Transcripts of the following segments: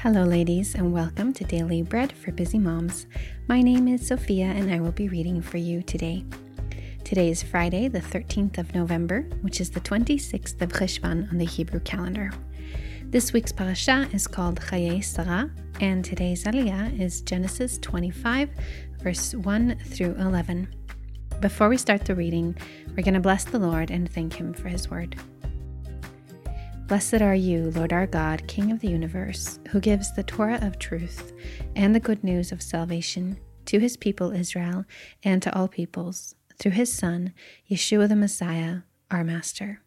Hello, ladies, and welcome to Daily Bread for Busy Moms. My name is Sophia, and I will be reading for you today. Today is Friday, the 13th of November, which is the 26th of Cheshvan on the Hebrew calendar. This week's parasha is called Chayei Sarah, and today's aliyah is Genesis 25, verse 1 through 11. Before we start the reading, we're going to bless the Lord and thank Him for His word. Blessed are you, Lord our God, King of the universe, who gives the Torah of truth and the good news of salvation to His people Israel and to all peoples, through His Son, Yeshua the Messiah, our Master.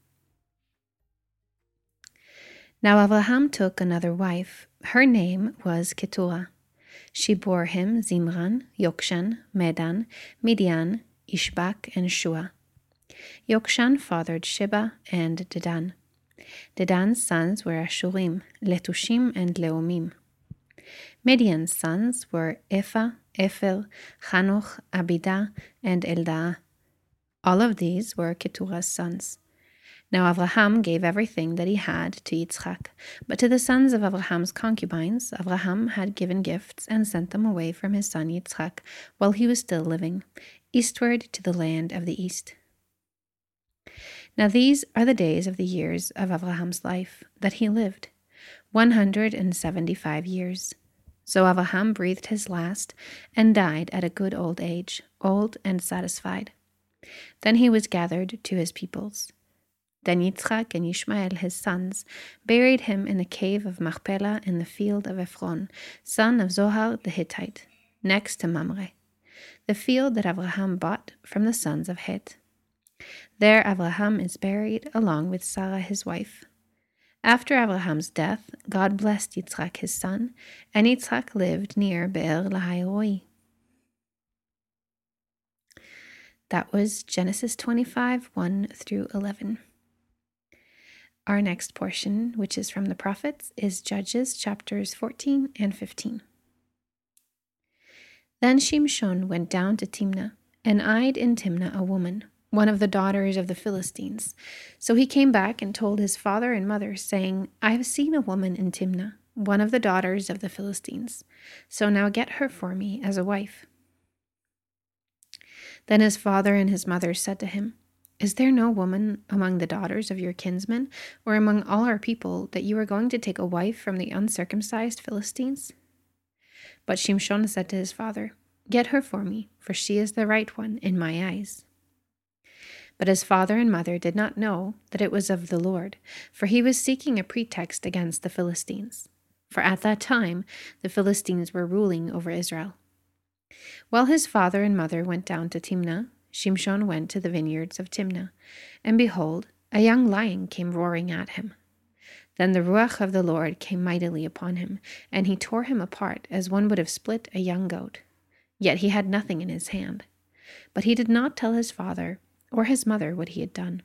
Now Avraham took another wife. Her name was Keturah. She bore him Zimran, Yokshan, Medan, Midian, Ishbak, and Shua. Yokshan fathered Sheba and Dedan. Dedan's sons were Ashurim, Letushim, and Leumim. Midian's sons were Ephah, Epher, Chanoch, Abidah, and Eldaah. All of these were Keturah's sons. Now Avraham gave everything that he had to Yitzchak, but to the sons of Avraham's concubines, Avraham had given gifts and sent them away from his son Yitzchak while he was still living, eastward to the land of the east. Now these are the days of the years of Avraham's life that he lived, 175 years. So Avraham breathed his last and died at a good old age, old and satisfied. Then he was gathered to his peoples. Then Yitzchak and Ishmael, his sons, buried him in the cave of Machpelah in the field of Ephron, son of Zohar the Hittite, next to Mamre, the field that Avraham bought from the sons of Het. There Avraham is buried along with Sarah his wife. After Avraham's death, God blessed Yitzchak his son, and Yitzchak lived near Be'er Lahai Roi. That was Genesis 25, 1 through 11. Our next portion, which is from the prophets, is Judges chapters 14 and 15. Then Shimshon went down to Timnah, and eyed in Timnah a woman, one of the daughters of the Philistines. So he came back and told his father and mother, saying, I have seen a woman in Timnah, one of the daughters of the Philistines. So now get her for me as a wife. Then his father and his mother said to him, Is there no woman among the daughters of your kinsmen, or among all our people, that you are going to take a wife from the uncircumcised Philistines? But Shimshon said to his father, Get her for me, for she is the right one in my eyes. But his father and mother did not know that it was of the Lord, for he was seeking a pretext against the Philistines. For at that time the Philistines were ruling over Israel. While his father and mother went down to Timnah, Shimshon went to the vineyards of Timnah, and behold, a young lion came roaring at him. Then the Ruach of the Lord came mightily upon him, and he tore him apart as one would have split a young goat. Yet he had nothing in his hand. But he did not tell his father or his mother what he had done.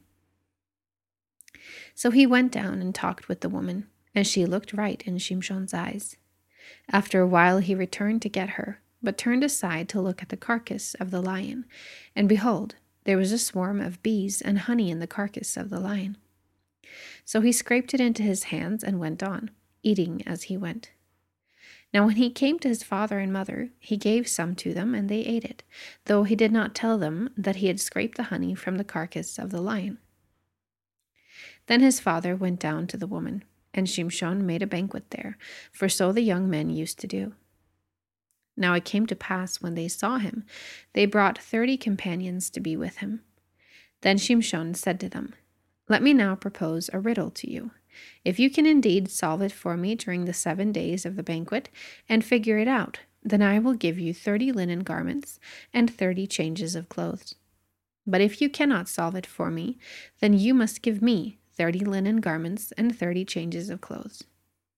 So he went down and talked with the woman, and she looked right in Shimshon's eyes. After a while he returned to get her, but turned aside to look at the carcass of the lion, and behold, there was a swarm of bees and honey in the carcass of the lion. So he scraped it into his hands and went on, eating as he went. Now when he came to his father and mother, he gave some to them, and they ate it, though he did not tell them that he had scraped the honey from the carcass of the lion. Then his father went down to the woman, and Shimshon made a banquet there, for so the young men used to do. Now it came to pass, when they saw him, they brought 30 companions to be with him. Then Shimshon said to them, Let me now propose a riddle to you. If you can indeed solve it for me during the 7 days of the banquet, and figure it out, then I will give you 30 linen garments and 30 changes of clothes. But if you cannot solve it for me, then you must give me 30 linen garments and 30 changes of clothes.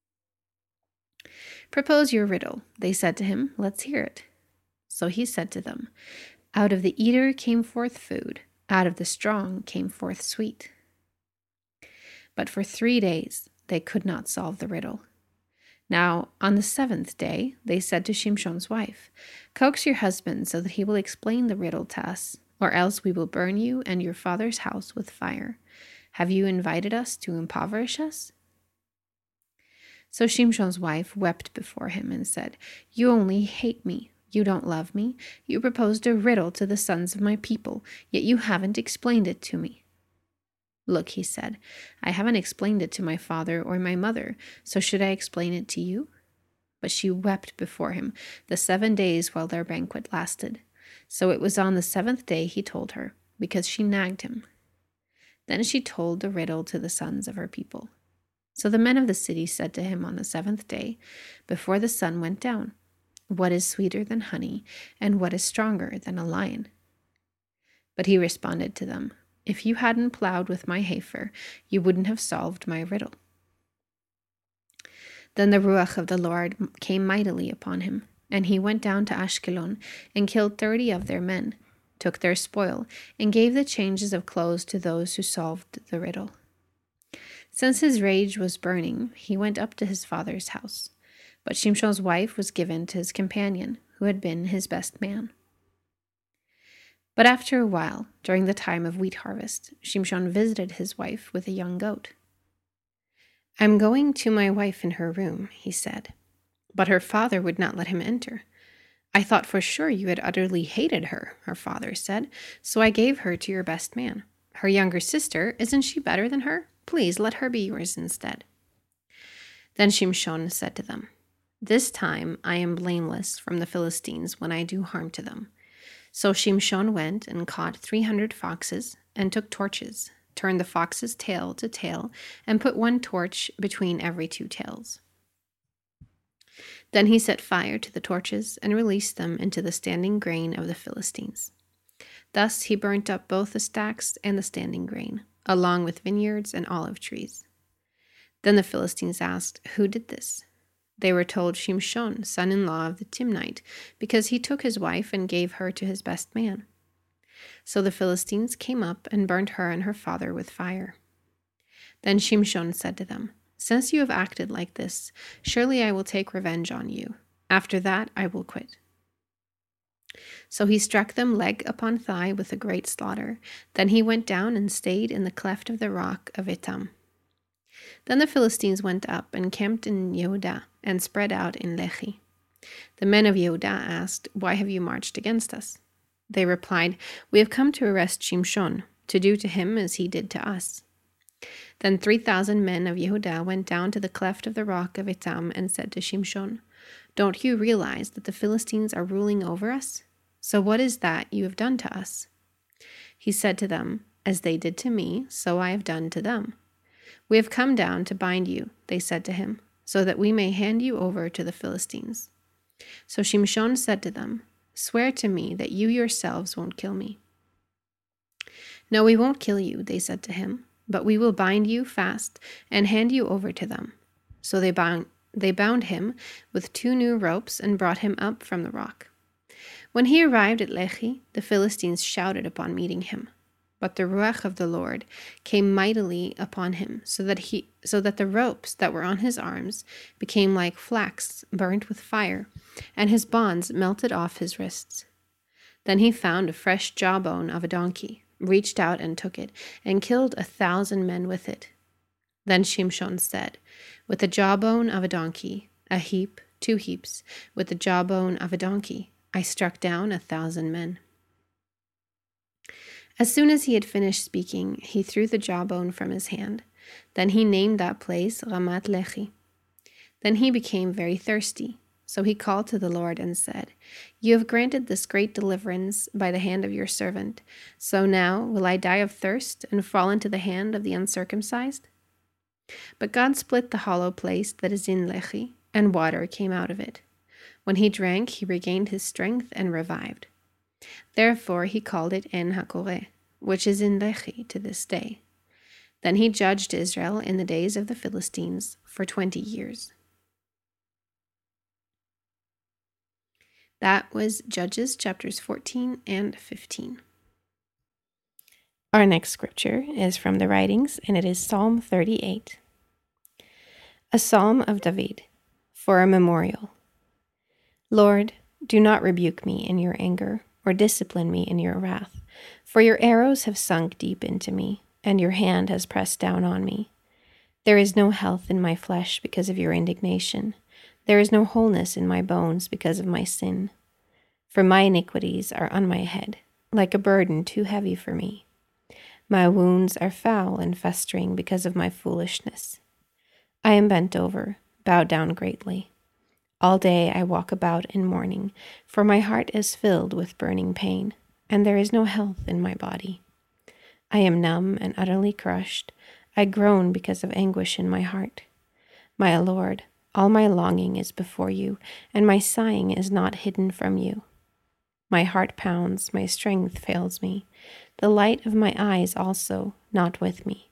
Propose your riddle, they said to him. Let's hear it. So he said to them, Out of the eater came forth food, out of the strong came forth sweet. But for 3 days they could not solve the riddle. Now on the 7th day they said to Shimshon's wife, Coax your husband so that he will explain the riddle to us, or else we will burn you and your father's house with fire. Have you invited us to impoverish us? So Shimshon's wife wept before him and said, "You only hate me. You don't love me. You proposed a riddle to the sons of my people, yet you haven't explained it to me." "Look," he said, "I haven't explained it to my father or my mother, so should I explain it to you?" But she wept before him the 7 days while their banquet lasted. So it was on the 7th day he told her, because she nagged him. Then she told the riddle to the sons of her people. So the men of the city said to him on the 7th day, before the sun went down, "What is sweeter than honey, and what is stronger than a lion?" But he responded to them, "If you hadn't plowed with my heifer, you wouldn't have solved my riddle." Then the Ruach of the Lord came mightily upon him, and he went down to Ashkelon and killed 30 of their men, took their spoil, and gave the changes of clothes to those who solved the riddle. Since his rage was burning, he went up to his father's house. But Shimshon's wife was given to his companion, who had been his best man. But after a while, during the time of wheat harvest, Shimshon visited his wife with a young goat. "I'm going to my wife in her room," he said. But her father would not let him enter. "I thought for sure you had utterly hated her," her father said, "so I gave her to your best man. Her younger sister, isn't she better than her? Please let her be yours instead." Then Shimshon said to them, "This time I am blameless from the Philistines when I do harm to them." So Shimshon went and caught 300 foxes and took torches, turned the fox's tail to tail, and put 1 torch between every 2 tails. Then he set fire to the torches and released them into the standing grain of the Philistines. Thus he burnt up both the stacks and the standing grain, along with vineyards and olive trees. Then the Philistines asked, "Who did this?" They were told, "Shimshon, son-in-law of the Timnite, because he took his wife and gave her to his best man." So the Philistines came up and burnt her and her father with fire. Then Shimshon said to them, "Since you have acted like this, surely I will take revenge on you. After that I will quit." So he struck them leg upon thigh with a great slaughter. Then he went down and stayed in the cleft of the rock of Etam. Then the Philistines went up and camped in Yehudah and spread out in Lehi. The men of Yehudah asked, "Why have you marched against us?" They replied, "We have come to arrest Shimshon, to do to him as he did to us." Then 3,000 men of Yehudah went down to the cleft of the rock of Etam and said to Shimshon, "Don't you realize that the Philistines are ruling over us? So what is that you have done to us?" He said to them, "As they did to me, so I have done to them." "We have come down to bind you," they said to him, "so that we may hand you over to the Philistines." So Shimshon said to them, "Swear to me that you yourselves won't kill me." "No, we won't kill you," they said to him, "but we will bind you fast and hand you over to them." So they bound him with 2 new ropes and brought him up from the rock. When he arrived at Lehi, the Philistines shouted upon meeting him. But the Ruach of the Lord came mightily upon him, so that the ropes that were on his arms became like flax burnt with fire, and his bonds melted off his wrists. Then he found a fresh jawbone of a donkey, reached out and took it, and killed 1,000 men with it. Then Shimshon said, "With the jawbone of a donkey, a heap, 2 heaps, with the jawbone of a donkey, I struck down 1,000 men." As soon as he had finished speaking, he threw the jawbone from his hand. Then he named that place Ramat Lehi. Then he became very thirsty. So he called to the Lord and said, "You have granted this great deliverance by the hand of your servant. So now will I die of thirst and fall into the hand of the uncircumcised?" But God split the hollow place that is in Lehi, and water came out of it. When he drank, he regained his strength and revived. Therefore he called it En Hakoreh, which is in Lehi to this day. Then he judged Israel in the days of the Philistines for 20 years. That was Judges chapters 14 and 15. Our next scripture is from the writings, and it is Psalm 38. A psalm of David, for a memorial. Lord, do not rebuke me in your anger, or discipline me in your wrath, for your arrows have sunk deep into me, and your hand has pressed down on me. There is no health in my flesh because of your indignation. There is no wholeness in my bones because of my sin. For my iniquities are on my head, like a burden too heavy for me. My wounds are foul and festering because of my foolishness. I am bent over, bowed down greatly. All day I walk about in mourning, for my heart is filled with burning pain, and there is no health in my body. I am numb and utterly crushed. I groan because of anguish in my heart. My Lord, all my longing is before you, and my sighing is not hidden from you. My heart pounds, my strength fails me, the light of my eyes also not with me.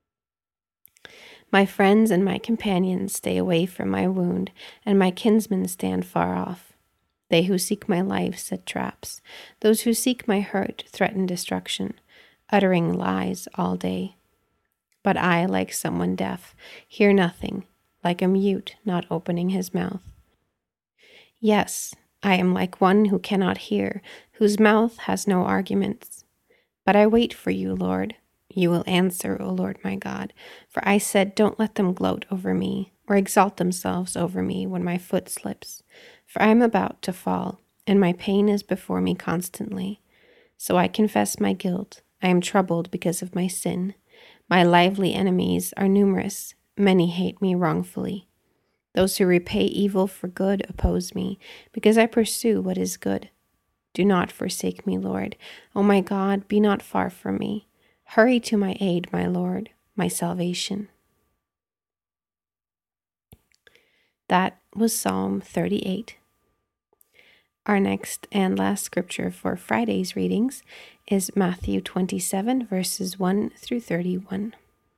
My friends and my companions stay away from my wound, and my kinsmen stand far off. They who seek my life set traps. Those who seek my hurt threaten destruction, uttering lies all day. But I, like someone deaf, hear nothing, like a mute not opening his mouth. Yes, I am like one who cannot hear, whose mouth has no arguments. But I wait for you, Lord. You will answer, O Lord my God. For I said, don't let them gloat over me, or exalt themselves over me when my foot slips. For I am about to fall, and my pain is before me constantly. So I confess my guilt. I am troubled because of my sin. My lively enemies are numerous. Many hate me wrongfully. Those who repay evil for good oppose me, because I pursue what is good. Do not forsake me, Lord. O my God, be not far from me. Hurry to my aid, my Lord, my salvation. That was Psalm 38. Our next and last scripture for Friday's readings is Matthew 27, verses 1 through 31.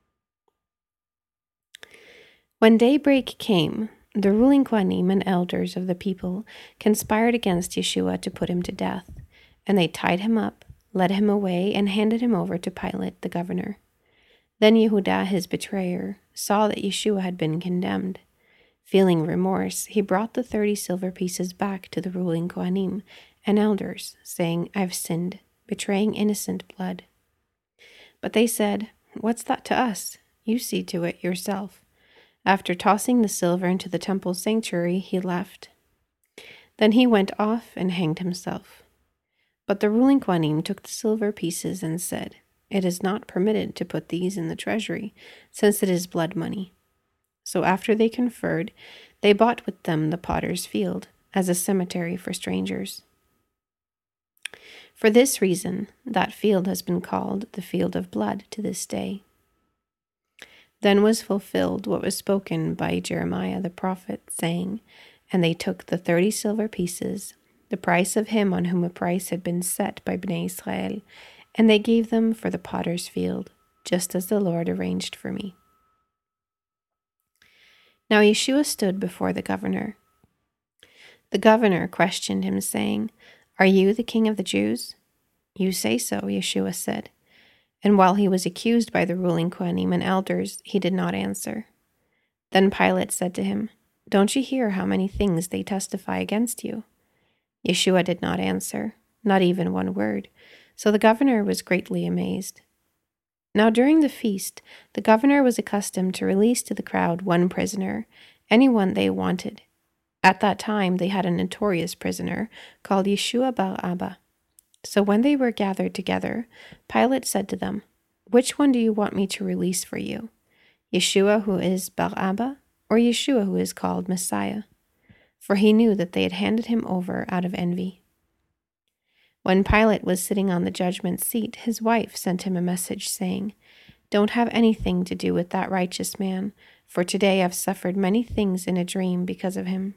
When daybreak came, the ruling Kohanim and elders of the people conspired against Yeshua to put him to death, and they tied him up, led him away, and handed him over to Pilate the governor. Then Yehudah, his betrayer, saw that Yeshua had been condemned. Feeling remorse, he brought the 30 silver pieces back to the ruling Kohanim and elders, saying, I've sinned, betraying innocent blood. But they said, What's that to us? You see to it yourself. After tossing the silver into the temple sanctuary, he left. Then he went off and hanged himself. But the ruling Kohanim took the silver pieces and said, It is not permitted to put these in the treasury, since it is blood money. So after they conferred, they bought with them the potter's field as a cemetery for strangers. For this reason, that field has been called the field of blood to this day. Then was fulfilled what was spoken by Jeremiah the prophet, saying, And they took the 30 silver pieces, the price of him on whom a price had been set by Bnei Israel, and they gave them for the potter's field, just as the Lord arranged for me. Now Yeshua stood before the governor. The governor questioned him, saying, Are you the king of the Jews? You say so, Yeshua said. And while he was accused by the ruling Kohanim and elders, he did not answer. Then Pilate said to him, Don't you hear how many things they testify against you? Yeshua did not answer, not even one word, so the governor was greatly amazed. Now during the feast, the governor was accustomed to release to the crowd one prisoner, anyone they wanted. At that time they had a notorious prisoner called Yeshua bar Abba. So when they were gathered together, Pilate said to them, Which one do you want me to release for you? Yeshua who is bar Abba, or Yeshua who is called Messiah? For he knew that they had handed him over out of envy. When Pilate was sitting on the judgment seat, his wife sent him a message saying, Don't have anything to do with that righteous man, for today I've suffered many things in a dream because of him.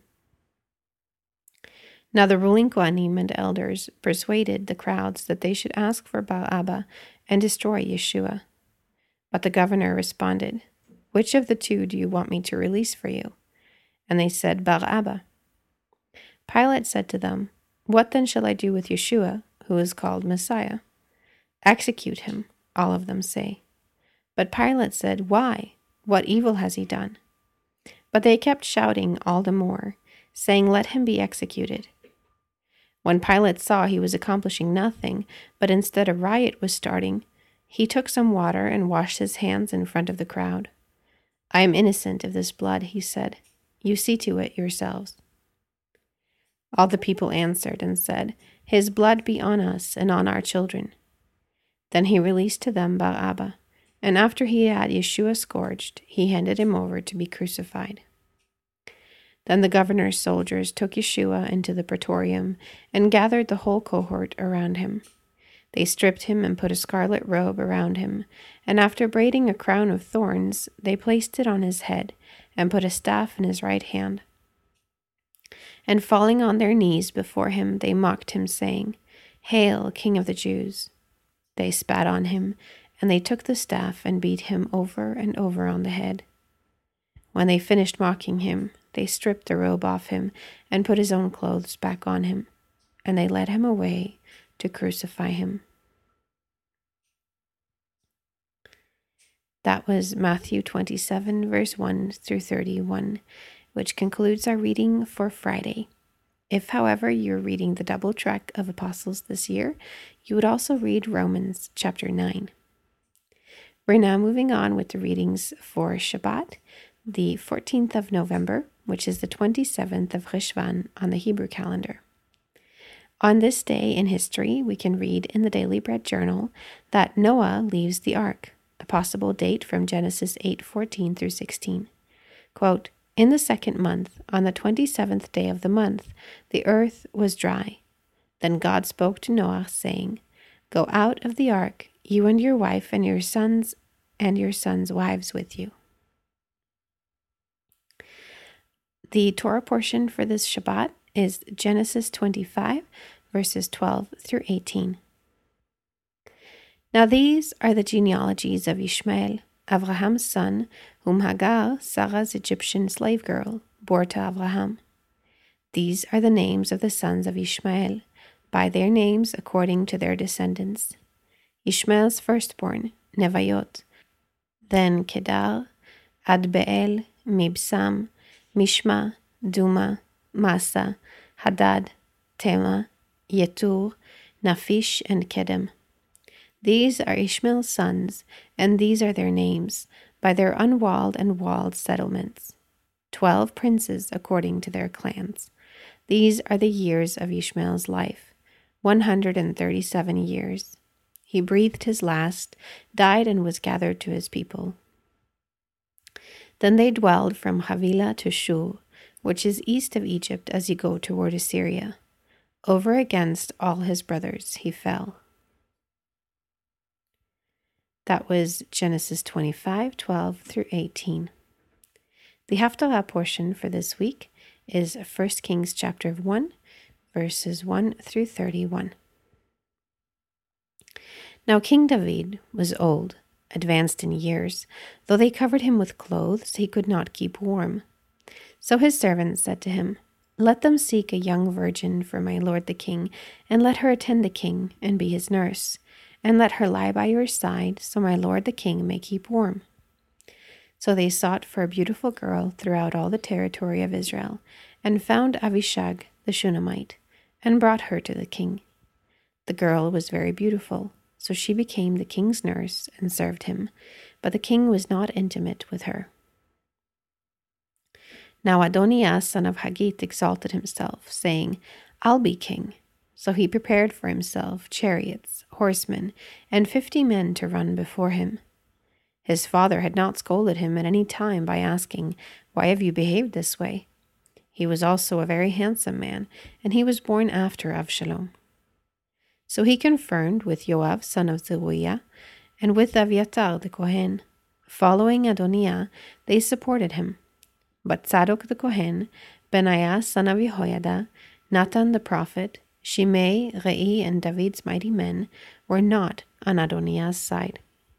Now the ruling Kohanim and elders persuaded the crowds that they should ask for bar Abba and destroy Yeshua. But the governor responded, Which of the two do you want me to release for you? And they said, bar Abba. Pilate said to them, What then shall I do with Yeshua, who is called Messiah? Execute him, all of them say. But Pilate said, Why? What evil has he done? But they kept shouting all the more, saying, Let him be executed. When Pilate saw he was accomplishing nothing, but instead a riot was starting, he took some water and washed his hands in front of the crowd. I am innocent of this blood, he said. You see to it yourselves. All the people answered and said, His blood be on us and on our children. Then he released to them Barabbas, and after he had Yeshua scourged, he handed him over to be crucified. Then the governor's soldiers took Yeshua into the praetorium and gathered the whole cohort around him. They stripped him and put a scarlet robe around him, and after braiding a crown of thorns, they placed it on his head and put a staff in his right hand. And falling on their knees before him, they mocked him, saying, Hail, King of the Jews! They spat on him, and they took the staff and beat him over and over on the head. When they finished mocking him, they stripped the robe off him and put his own clothes back on him, and they led him away to crucify him. That was Matthew 27, verse 1 through 31, which concludes our reading for Friday. If, however, you're reading the double track of Apostles this year, you would also read Romans chapter 9. We're now moving on with the readings for Shabbat, the 14th of November, which is the 27th of Cheshvan on the Hebrew calendar. On this day in history, we can read in the Daily Bread Journal that Noah leaves the ark, a possible date from Genesis 8:14 through 16. Quote, In the second month, on the 27th day of the month, the earth was dry. Then God spoke to Noah, saying, Go out of the ark, you and your wife and your sons wives with you. The Torah portion for this Shabbat is Genesis 25, verses 12 through 18. Now these are the genealogies of Ishmael, Abraham's son, whom Hagar, Sarah's Egyptian slave girl, bore to Abraham. These are the names of the sons of Ishmael, by their names according to their descendants. Ishmael's firstborn, Nevayot, then Kedar, Adbeel, Mibsam, Mishma, Duma, Massa, Hadad, Tema, Yetur, Naphish, and Kedem. These are Ishmael's sons, and these are their names, by their unwalled and walled settlements. 12 princes according to their clans. These are the years of Ishmael's life, 137 years. He breathed his last, died, and was gathered to his people. Then they dwelled from Havilah to Shur, which is east of Egypt as you go toward Assyria. Over against all his brothers he fell. That was Genesis 25, 12 through 18. The Haftarah portion for this week is 1 Kings chapter 1, verses 1 through 31. Now King David was old, advanced in years. Though they covered him with clothes, he could not keep warm. So his servants said to him, Let them seek a young virgin for my lord the king, and let her attend the king and be his nurse, and let her lie by your side, so my lord the king may keep warm. So they sought for a beautiful girl throughout all the territory of Israel, and found Avishag the Shunammite, and brought her to the king. The girl was very beautiful, so she became the king's nurse and served him, but the king was not intimate with her. Now Adoniah, son of Haggith, exalted himself, saying, I'll be king. So he prepared for himself chariots, horsemen, and 50 men to run before him. His father had not scolded him at any time by asking, Why have you behaved this way? He was also a very handsome man, and he was born after Avshalom. So he conferred with Yoav, son of Zeruiah, and with Aviatar the Kohen. Following Adoniah, they supported him. But Tzadok the Kohen, Benaiah, son of Jehoiada, Natan the prophet, Shimei, Rei, and David's mighty men were not on Adoniah's side.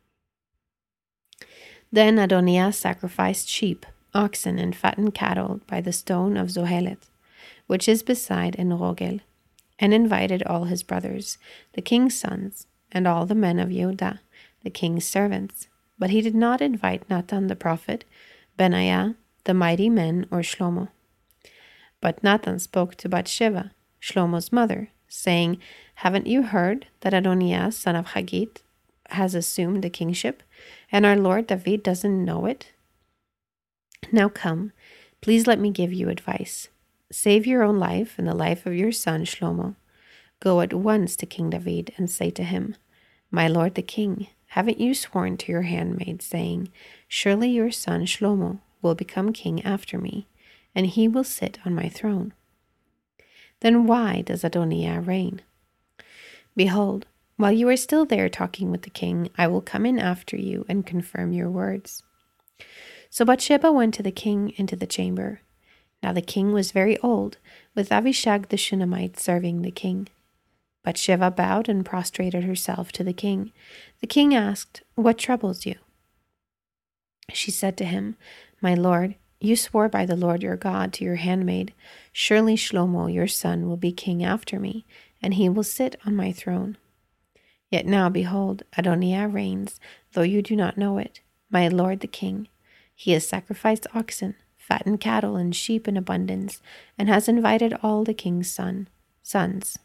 Then Adoniah sacrificed sheep, oxen, and fattened cattle by the stone of Zohelet, which is beside En Rogel, and invited all his brothers, the king's sons, and all the men of Yehudah, the king's servants. But he did not invite Natan the prophet, Benaiah, the mighty men, or Shlomo. But Natan spoke to Bathsheba, Shlomo's mother, saying, Haven't you heard that Adoniah, son of Haggith, has assumed the kingship, and our lord David doesn't know it? Now come, please let me give you advice. Save your own life and the life of your son Shlomo. Go at once to King David and say to him, My lord the king, haven't you sworn to your handmaid, saying, Surely your son Shlomo will become king after me, and he will sit on my throne? Then why does Adoniah reign? Behold, while you are still there talking with the king, I will come in after you and confirm your words. So Bathsheba went to the king into the chamber. Now the king was very old, with Avishag the Shunammite serving the king. Bathsheba bowed and prostrated herself to the king. The king asked, What troubles you? She said to him, My lord, you swore by the Lord your God to your handmaid, Surely Shlomo your son will be king after me, and he will sit on my throne. Yet now, behold, Adoniah reigns, though you do not know it, my lord the king. He has sacrificed oxen, fattened cattle, and sheep in abundance, and has invited all the king's sons.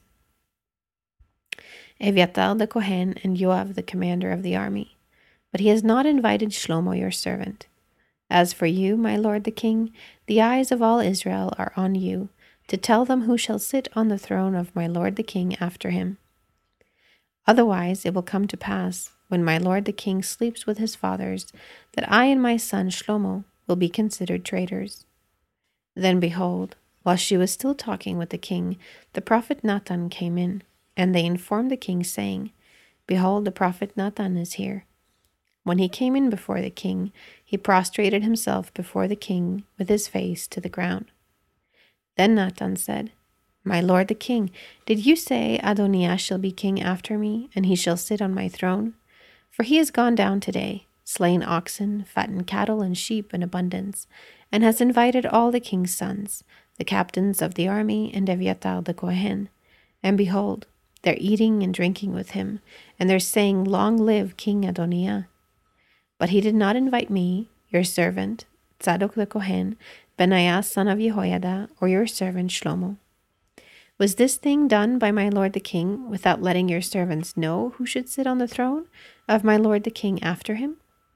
Eviatar the Kohen and Yoav the commander of the army. But he has not invited Shlomo your servant. As for you, my lord the king, the eyes of all Israel are on you, to tell them who shall sit on the throne of my lord the king after him. Otherwise it will come to pass, when my lord the king sleeps with his fathers, that I and my son Shlomo will be considered traitors. Then behold, while she was still talking with the king, the prophet Nathan came in, and they informed the king, saying, Behold, the prophet Nathan is here. When he came in before the king, he prostrated himself before the king with his face to the ground. Then Nathan said, My lord the king, did you say Adoniah shall be king after me, and he shall sit on my throne? For he has gone down today, slain oxen, fattened cattle, and sheep in abundance, and has invited all the king's sons, the captains of the army, and Eviatar the Kohen. And behold, they're eating and drinking with him, and they're saying, Long live King Adoniah. But he did not invite me, your servant, Tzadok the Kohen, Benaiah son of Jehoiada, or your servant Shlomo. Was this thing done by my lord the king without letting your servants know who should sit on the throne of my lord the king after him?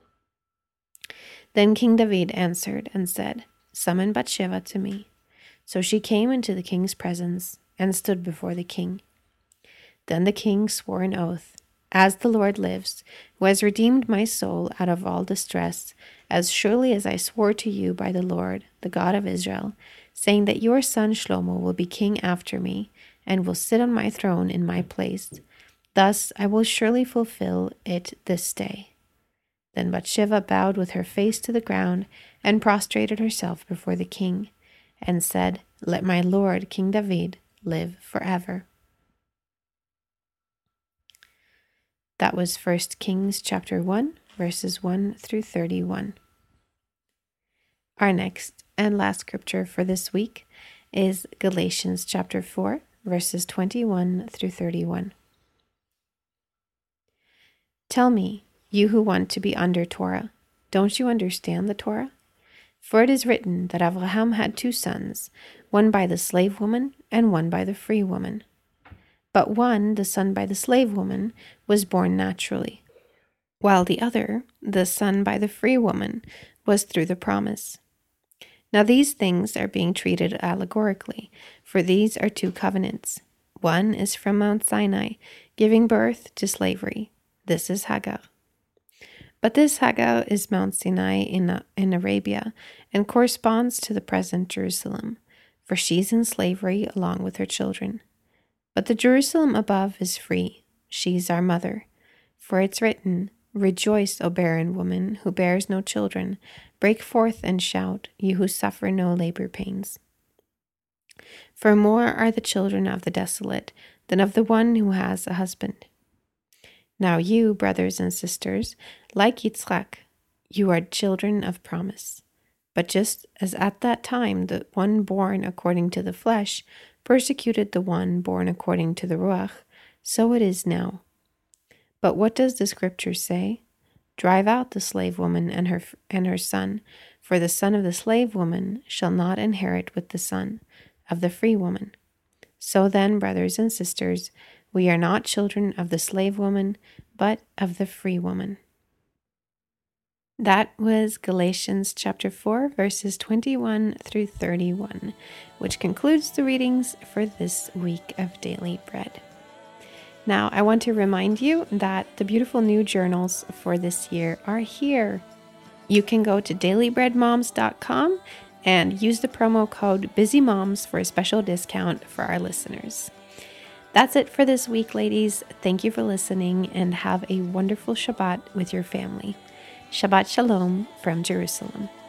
Then King David answered and said, Summon Bathsheba to me. So she came into the king's presence and stood before the king. Then the king swore an oath, As the Lord lives, who has redeemed my soul out of all distress, as surely as I swore to you by the Lord, the God of Israel, saying that your son Shlomo will be king after me, and will sit on my throne in my place. Thus I will surely fulfill it this day. Then Bathsheba bowed with her face to the ground, and prostrated herself before the king, and said, Let my lord King David live forever. That was 1 Kings chapter 1, verses 1 through 31. Our next and last scripture for this week is Galatians chapter 4, verses 21 through 31. Tell me, you who want to be under Torah, don't you understand the Torah? For it is written that Abraham had 2 sons, one by the slave woman and one by the free woman. But one, the son by the slave woman, was born naturally, while the other, the son by the free woman, was through the promise. Now these things are being treated allegorically, for these are 2 covenants. One is from Mount Sinai, giving birth to slavery. This is Hagar. But this Hagar is Mount Sinai in Arabia, and corresponds to the present Jerusalem, for she's in slavery along with her children. But the Jerusalem above is free. She's our mother. For it's written, Rejoice, O barren woman who bears no children. Break forth and shout, you who suffer no labor pains. For more are the children of the desolate than of the one who has a husband. Now you, brothers and sisters, like Yitzchak, you are children of promise. But just as at that time the one born according to the flesh persecuted the one born according to the Ruach, so it is now. But what does the scripture say? Drive out the slave woman and her son, for the son of the slave woman shall not inherit with the son of the free woman. So then, brothers and sisters, we are not children of the slave woman, but of the free woman. That was Galatians chapter 4, verses 21 through 31, which concludes the readings for this week of Daily Bread. Now, I want to remind you that the beautiful new journals for this year are here. You can go to dailybreadmoms.com and use the promo code BusyMoms for a special discount for our listeners. That's it for this week, ladies. Thank you for listening and have a wonderful Shabbat with your family. Shabbat Shalom from Jerusalem.